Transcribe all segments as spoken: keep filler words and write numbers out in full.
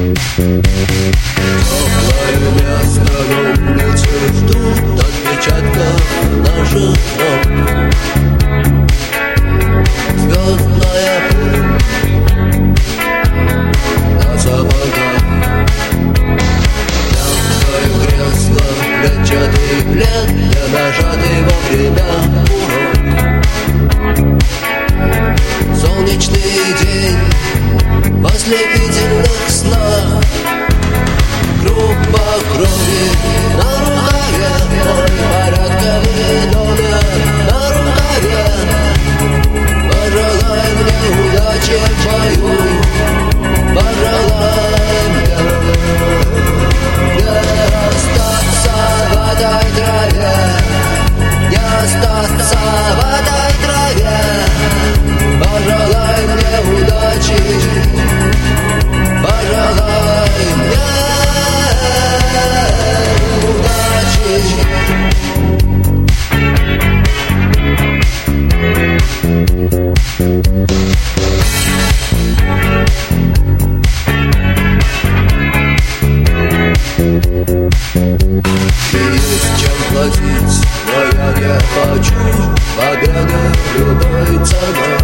Теплое место на улице ждут отпечатков наших ног. Звездная пыль на сапогах. Мягкое кресло, клетчатый плед, не нажатый вовремя урок. Солнечный день в ослепительных снах. Группа крови на рукаве, мой порядковый номер на рукаве. Пожелай мне удачи в бою, пожелай мне не остаться в этой траве, не остаться в этой траве. Пожелай мне удачи, пожелай мне удачи. Есть чем платить, но я не хочу победы любой ценой.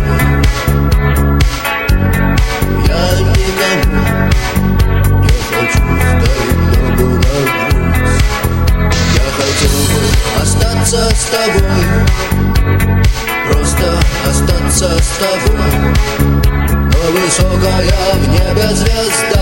Я никому не хочу ставить ногу на грудь. Я хотел бы остаться с тобой, просто остаться с тобой. Но высокая в небе звезда